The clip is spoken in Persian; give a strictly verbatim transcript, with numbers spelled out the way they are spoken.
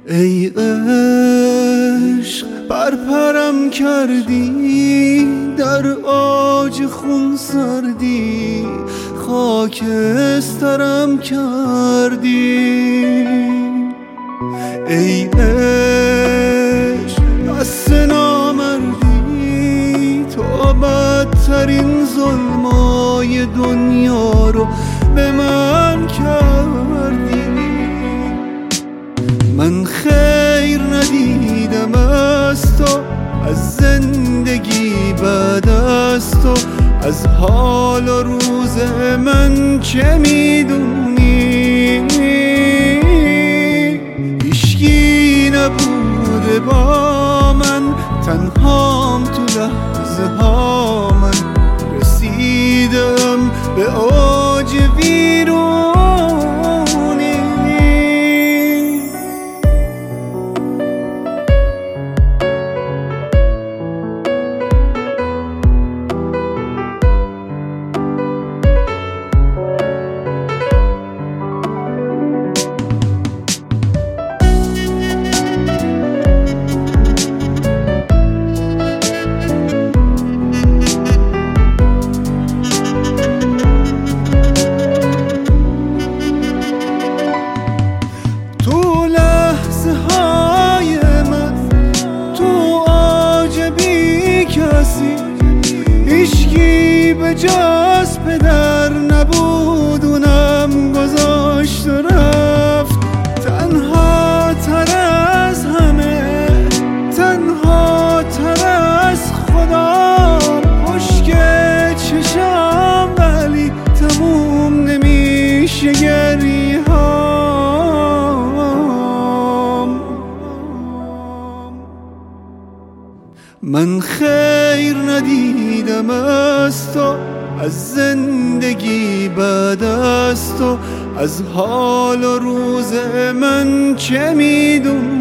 ای عشق پرپرم کردی، در آج خون سردی، خاکسترم کردی. ای عشق دست نامردی، تو بدترین ظلمای دنیا رو به من کردی. من خیر ندیدم از تو، از زندگی بعد از تو، از حال و روز من چه میدونی؟ هیچکی نبوده با من، تنهام تو لحظه ها من رسیدم به اوج ویرونی. هیچکی به جز پدر نبود، اونم گذاشت و رفت. تنها تر از همه، تنها تر از خدا، پشت چشام ولی تموم نمیشه گریه هام. من خیر ندیدم از تو، از زندگی بعد از تو، از حال و روز من چه میدونی؟